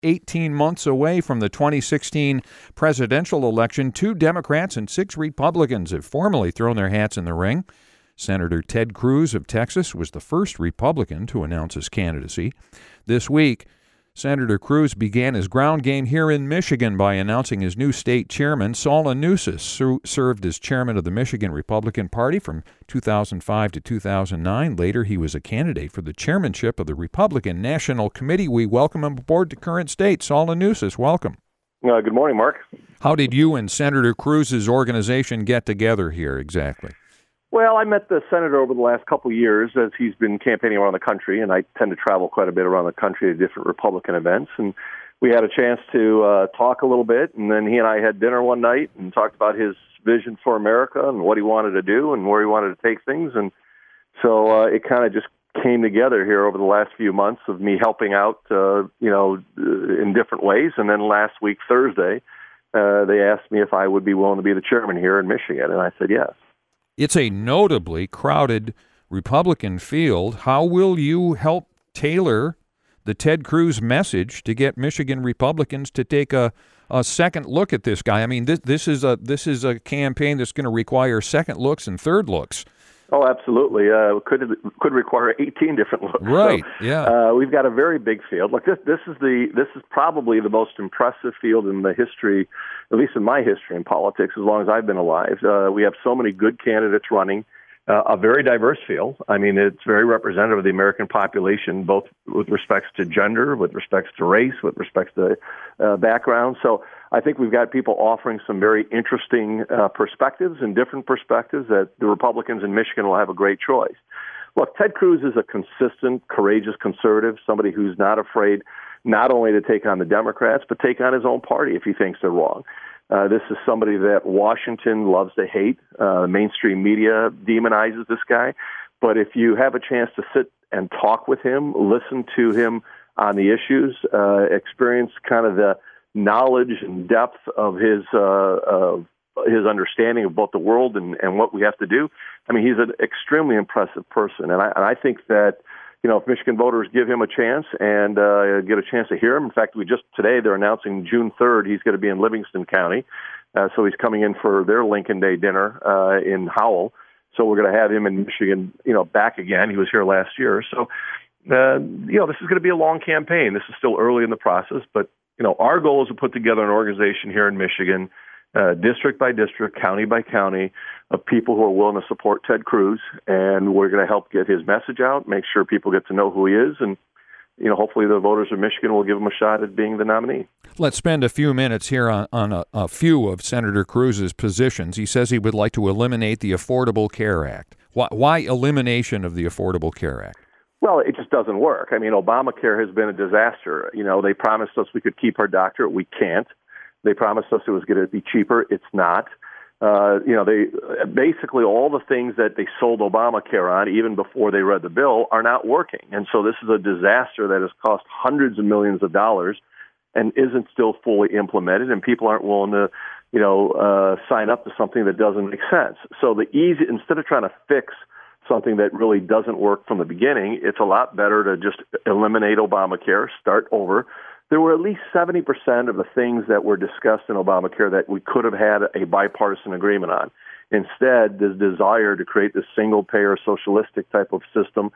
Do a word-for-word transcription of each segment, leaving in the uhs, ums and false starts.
eighteen months away from the twenty sixteen presidential election, two Democrats and six Republicans have formally thrown their hats in the ring. Senator Ted Cruz of Texas was the first Republican to announce his candidacy. This week, Senator Cruz began his ground game here in Michigan by announcing his new state chairman. Saul Anusas su- served as chairman of the Michigan Republican Party from two thousand five to two thousand nine. Later, he was a candidate for the chairmanship of the Republican National Committee. We welcome him aboard to Current State. Saul Anusas, welcome. Uh, good morning, Mark. How did you and Senator Cruz's organization get together here exactly? Well, I met the senator over the last couple of years as he's been campaigning around the country, and I tend to travel quite a bit around the country to different Republican events. And we had a chance to uh, talk a little bit, and then he and I had dinner one night and talked about his vision for America and what he wanted to do and where he wanted to take things. And so uh, it kind of just came together here over the last few months of me helping out, uh, you know, in different ways. And then last week, Thursday, uh, they asked me if I would be willing to be the chairman here in Michigan, and I said yes. It's a notably crowded Republican field. How will you help tailor the Ted Cruz message to get Michigan Republicans to take a, a second look at this guy? I mean, this this is a this is a campaign that's going to require second looks and third looks. Oh, absolutely. Uh, could could require eighteen different looks. Right. So, yeah. Uh, we've got a very big field. Look, this this is the this is probably the most impressive field in the history, at least in my history in politics, as long as I've been alive. Uh, we have so many good candidates running. Uh, a very diverse field. I mean, it's very representative of the American population, both with respects to gender, with respects to race, with respects to uh, background. So I think we've got people offering some very interesting uh, perspectives and different perspectives that the Republicans in Michigan will have a great choice. Look, Ted Cruz is a consistent, courageous conservative, somebody who's not afraid not only to take on the Democrats, but take on his own party if he thinks they're wrong. Uh, this is somebody that Washington loves to hate. Uh, mainstream media demonizes this guy. But if you have a chance to sit and talk with him, listen to him on the issues, uh, experience kind of the knowledge and depth of his uh, of his understanding of both the world and, and what we have to do, I mean, he's an extremely impressive person. And I, and I think that, you know, if Michigan voters give him a chance and uh, get a chance to hear him. In fact, we just today they're announcing June third he's going to be in Livingston County, uh, so he's coming in for their Lincoln Day dinner uh, in Howell. So we're going to have him in Michigan, you know, back again. He was here last year, so uh, you know this is going to be a long campaign. This is still early in the process, but you know our goal is to put together an organization here in Michigan, uh, district by district, county by county, of people who are willing to support Ted Cruz, and we're going to help get his message out, make sure people get to know who he is, and you know, hopefully the voters of Michigan will give him a shot at being the nominee. Let's spend a few minutes here on, on a, a few of Senator Cruz's positions. He says he would like to eliminate the Affordable Care Act. Why, why elimination of the Affordable Care Act? Well, it just doesn't work. I mean, Obamacare has been a disaster. You know, they promised us we could keep our doctorate. We can't. They promised us it was going to be cheaper. It's not. Uh, you know, they basically all the things that they sold Obamacare on, even before they read the bill, are not working. And so this is a disaster that has cost hundreds of millions of dollars and isn't still fully implemented, and people aren't willing to, you know, uh, sign up to something that doesn't make sense. So the easy, instead of trying to fix something that really doesn't work from the beginning, it's a lot better to just eliminate Obamacare, start over. There were at least seventy percent of the things that were discussed in Obamacare that we could have had a bipartisan agreement on. Instead, this desire to create this single-payer socialistic type of system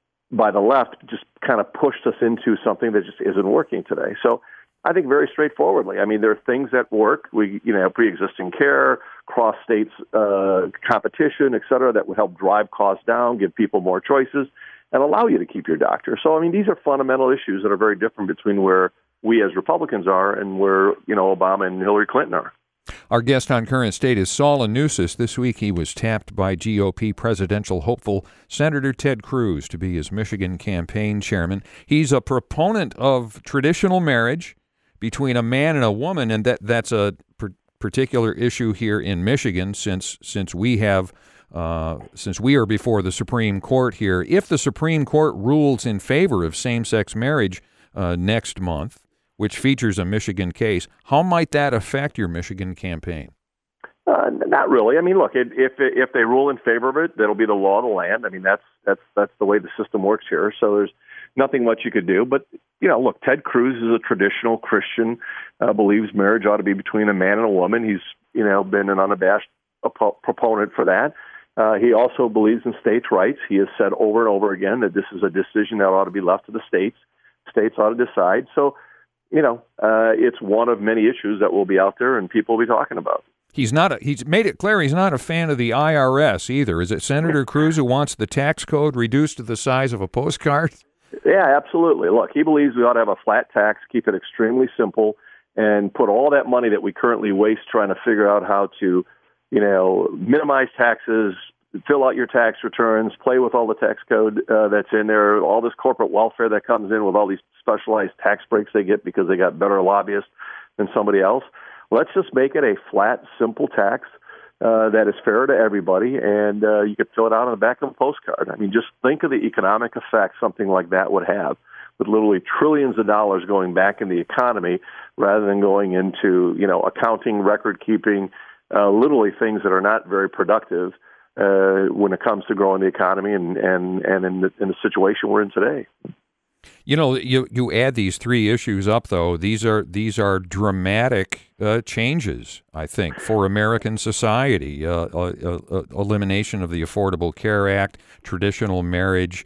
by the left just kind of pushed us into something that just isn't working today. So I think very straightforwardly, I mean, there are things that work. We, you know, pre-existing care, cross-states uh, competition, et cetera, that would help drive costs down, give people more choices, and allow you to keep your doctor. So, I mean, these are fundamental issues that are very different between where we as Republicans are and where, you know, Obama and Hillary Clinton are. Our guest on Current State is Saul Anusas. This week he was tapped by G O P presidential hopeful Senator Ted Cruz to be his Michigan campaign chairman. He's a proponent of traditional marriage between a man and a woman, and that that's a per- particular issue here in Michigan since since we have Uh, since we are before the Supreme Court here. If the Supreme Court rules in favor of same-sex marriage uh, next month, which features a Michigan case, how might that affect your Michigan campaign? Uh, not really. I mean, look, it, if if they rule in favor of it, that'll be the law of the land. I mean, that's that's that's the way the system works here. So there's nothing much you could do. But, you know, look, Ted Cruz is a traditional Christian, uh, believes marriage ought to be between a man and a woman. He's, you know, been an unabashed op- proponent for that. Uh, he also believes in states' rights. He has said over and over again that this is a decision that ought to be left to the states. States ought to decide. So, you know, uh, it's one of many issues that will be out there and people will be talking about. He's not. A, he's made it clear he's not a fan of the I R S either. Is it Senator Cruz who wants the tax code reduced to the size of a postcard? Yeah, absolutely. Look, he believes we ought to have a flat tax, keep it extremely simple, and put all that money that we currently waste trying to figure out how to, you know, minimize taxes, fill out your tax returns, play with all the tax code uh, that's in there, all this corporate welfare that comes in with all these specialized tax breaks they get because they got better lobbyists than somebody else. Let's just make it a flat, simple tax uh, that is fair to everybody, and uh, you could fill it out on the back of a postcard. I mean, just think of the economic effect something like that would have, with literally trillions of dollars going back in the economy rather than going into, you know, accounting, record keeping, uh, literally things that are not very productive uh, when it comes to growing the economy and and and in the, in the situation we're in today. You know, you you add these three issues up, though. These are these are dramatic uh, changes, I think, for American society. Uh, uh, uh, elimination of the Affordable Care Act, traditional marriage,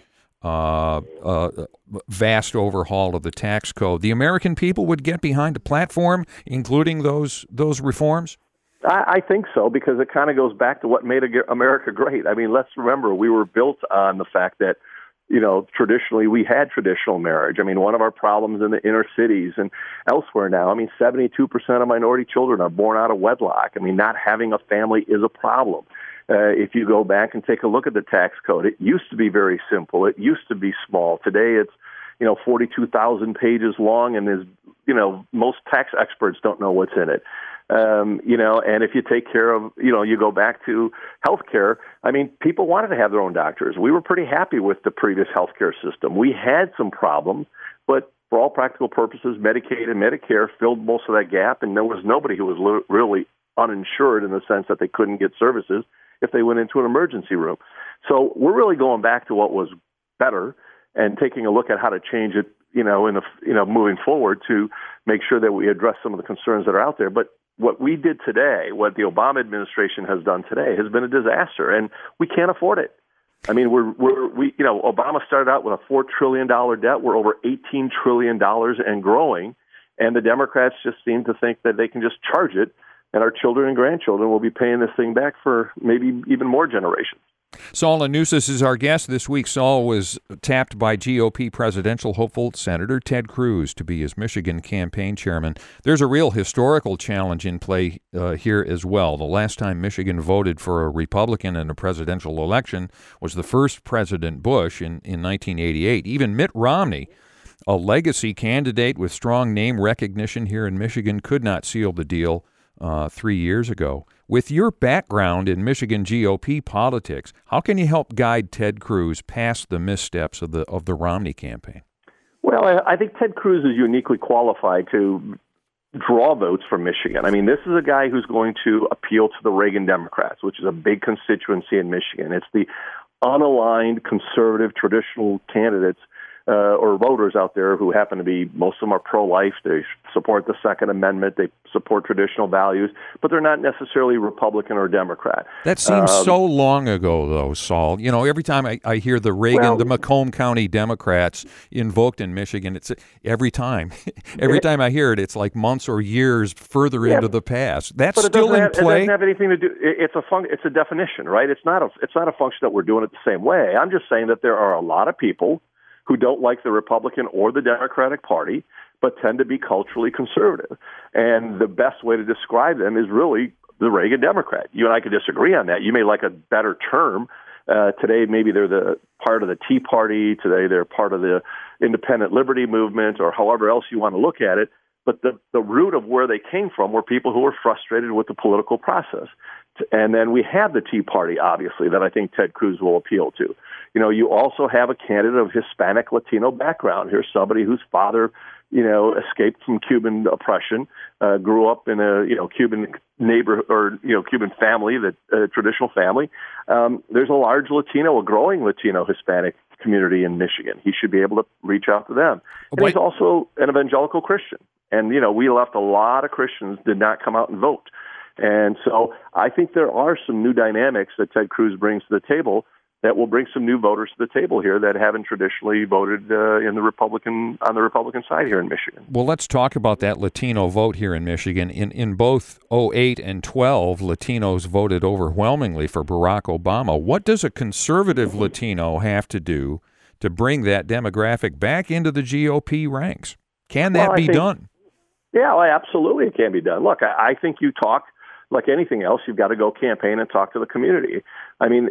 uh, uh, vast overhaul of the tax code. The American people would get behind a platform, including those those reforms. I, I think so, because it kind of goes back to what made America great. I mean, let's remember we were built on the fact that, you know, traditionally we had traditional marriage. I mean, one of our problems in the inner cities and elsewhere now, I mean, seventy-two percent of minority children are born out of wedlock. I mean, not having a family is a problem. Uh, if you go back and take a look at the tax code, it used to be very simple. It used to be small. Today it's, you know, forty-two thousand pages long, and is, you know, most tax experts don't know what's in it. Um, you know, and if you take care of, you know, you go back to healthcare, I mean, people wanted to have their own doctors. We were pretty happy with the previous healthcare system. We had some problems, but for all practical purposes, Medicaid and Medicare filled most of that gap, and there was nobody who was li- really uninsured in the sense that they couldn't get services if they went into an emergency room. So we're really going back to what was better and taking a look at how to change it, you know, in the, you know, moving forward to make sure that we address some of the concerns that are out there. But what we did today, what the Obama administration has done today, has been a disaster, and we can't afford it. I mean, we're we're we you know, Obama started out with a four trillion dollar debt. We're over eighteen trillion dollars and growing, and the Democrats just seem to think that they can just charge it, and our children and grandchildren will be paying this thing back for maybe even more generations. Saul Anusas is our guest this week. Saul was tapped by G O P presidential hopeful Senator Ted Cruz to be his Michigan campaign chairman. There's a real historical challenge in play uh, here as well. The last time Michigan voted for a Republican in a presidential election was the first President Bush in, in nineteen eighty-eight. Even Mitt Romney, a legacy candidate with strong name recognition here in Michigan, could not seal the deal uh, three years ago. With your background in Michigan G O P politics, how can you help guide Ted Cruz past the missteps of the of the Romney campaign? Well, I, I think Ted Cruz is uniquely qualified to draw votes from Michigan. I mean, this is a guy who's going to appeal to the Reagan Democrats, which is a big constituency in Michigan. It's the unaligned, conservative, traditional candidates uh, or voters out there who happen to be, most of them are pro-life. They support the Second Amendment. They support traditional values, but they're not necessarily Republican or Democrat. That seems um, so long ago, though, Saul. You know, every time I, I hear the Reagan, well, the Macomb County Democrats invoked in Michigan, it's every time. every it, time I hear it, it's like months or years further yeah, into the past. That's but it still in have, play? It doesn't have anything to do. It, it's a fun, It's a definition, right? It's not a. It's not a function that we're doing it the same way. I'm just saying that there are a lot of people who don't like the Republican or the Democratic Party, but tend to be culturally conservative. And the best way to describe them is really the Reagan Democrat. You and I could disagree on that. You may like a better term. Uh, today, maybe they're the part of the Tea Party. Today, they're part of the independent liberty movement, or however else you want to look at it. But the, the root of where they came from were people who were frustrated with the political process. And then we have the Tea Party, obviously, that I think Ted Cruz will appeal to. You know, you also have a candidate of Hispanic Latino background. Here's somebody whose father, you know, escaped from Cuban oppression, uh, grew up in a, you know, Cuban neighbor or, you know, Cuban family, that uh, traditional family. Um, there's a large Latino, a growing Latino Hispanic community in Michigan. He should be able to reach out to them. And Wait. he's also an evangelical Christian. And, you know, we left a lot of Christians did not come out and vote. And so I think there are some new dynamics that Ted Cruz brings to the table that will bring some new voters to the table here that haven't traditionally voted uh, in the Republican on the Republican side here in Michigan. Well, let's talk about that Latino vote here in Michigan. In in both oh eight and twelve, Latinos voted overwhelmingly for Barack Obama. What does a conservative Latino have to do to bring that demographic back into the G O P ranks? Can that well, be think, done? Yeah, well, absolutely it can be done. Look, I, I think you talk like anything else, you've got to go campaign and talk to the community. I mean,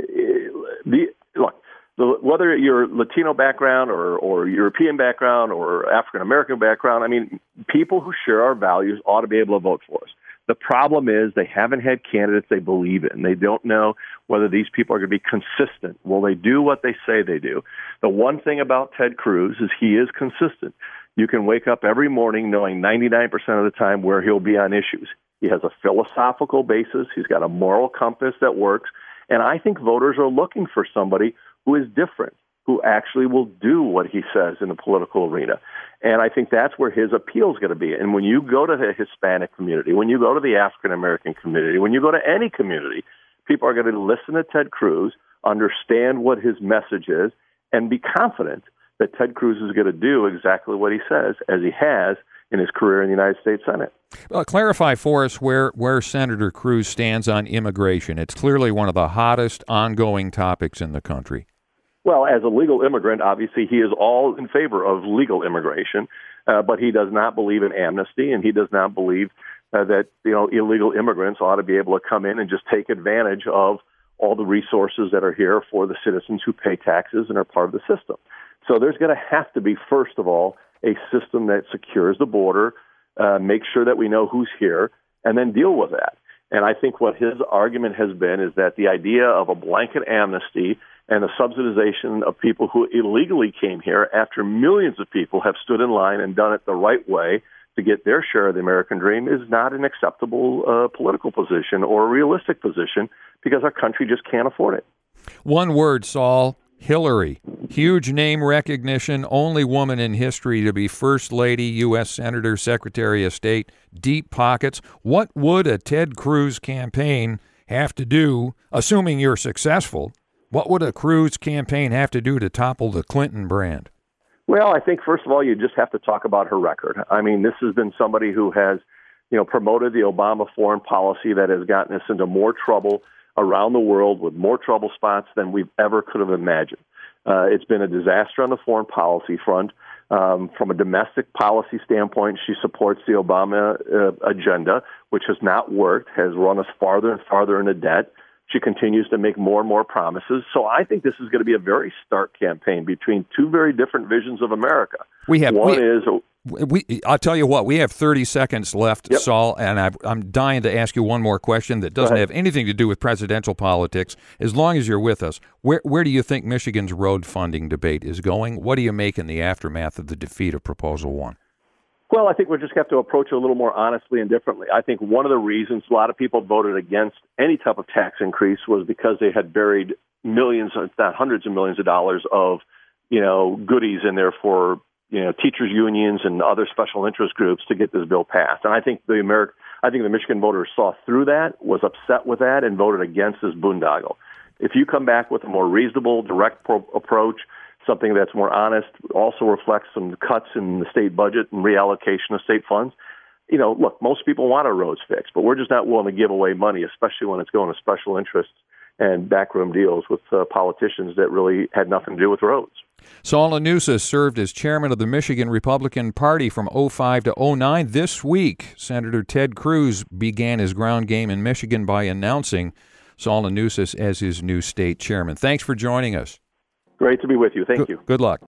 the look, the, whether you're Latino background or, or European background or African American background, I mean, people who share our values ought to be able to vote for us. The problem is they haven't had candidates they believe in. They don't know whether these people are going to be consistent. Will they do what they say they do? The one thing about Ted Cruz is he is consistent. You can wake up every morning knowing ninety-nine percent of the time where he'll be on issues. He has a philosophical basis. He's got a moral compass that works. And I think voters are looking for somebody who is different, who actually will do what he says in the political arena. And I think that's where his appeal is going to be. And when you go to the Hispanic community, when you go to the African American community, when you go to any community, people are going to listen to Ted Cruz, understand what his message is, and be confident that Ted Cruz is going to do exactly what he says, as he has in his career in the United States Senate. Uh, clarify for us where, where Senator Cruz stands on immigration. It's clearly one of the hottest ongoing topics in the country. Well, as a legal immigrant, obviously he is all in favor of legal immigration, uh, but he does not believe in amnesty, and he does not believe uh, that you know illegal immigrants ought to be able to come in and just take advantage of all the resources that are here for the citizens who pay taxes and are part of the system. So there's going to have to be, first of all, a system that secures the border, uh, make sure that we know who's here, and then deal with that. And I think what his argument has been is that the idea of a blanket amnesty and the subsidization of people who illegally came here after millions of people have stood in line and done it the right way to get their share of the American dream is not an acceptable uh, political position or a realistic position because our country just can't afford it. One word, Saul. Hillary. Huge name recognition, only woman in history to be First Lady, U S Senator, Secretary of State, deep pockets. What would a Ted Cruz campaign have to do, assuming you're successful, what would a Cruz campaign have to do to topple the Clinton brand? Well, I think, first of all, you just have to talk about her record. I mean, this has been somebody who has, you know, promoted the Obama foreign policy that has gotten us into more trouble around the world with more trouble spots than we've ever could have imagined. Uh, it's been a disaster on the foreign policy front. Um, from a domestic policy standpoint, she supports the Obama uh, agenda, which has not worked, has run us farther and farther into debt. She continues to make more and more promises. So I think this is going to be a very stark campaign between two very different visions of America. We have One we, is... We, I'll tell you what, we have thirty seconds left, Yep. Saul, and I've, I'm dying to ask you one more question that doesn't have anything to do with presidential politics. As long as you're with us, where where do you think Michigan's road funding debate is going? What do you make in the aftermath of the defeat of Proposal One? Well, I think we just have to approach it a little more honestly and differently. I think one of the reasons a lot of people voted against any type of tax increase was because they had buried millions, if not hundreds of millions of dollars of, you know, goodies in there for you know, teachers unions and other special interest groups to get this bill passed. And I think the Ameri- I think the Michigan voters saw through that, was upset with that, and voted against this boondoggle. If you come back with a more reasonable, direct pro- approach, something that's more honest, also reflects some cuts in the state budget and reallocation of state funds, you know, look, most people want our roads fixed, but we're just not willing to give away money, especially when it's going to special interests and backroom deals with uh, politicians that really had nothing to do with roads. Saul Anusis served as chairman of the Michigan Republican Party from oh five to oh nine. This week, Senator Ted Cruz began his ground game in Michigan by announcing Saul Anusis as his new state chairman. Thanks for joining us. Great to be with you. Thank Good, you. Good luck.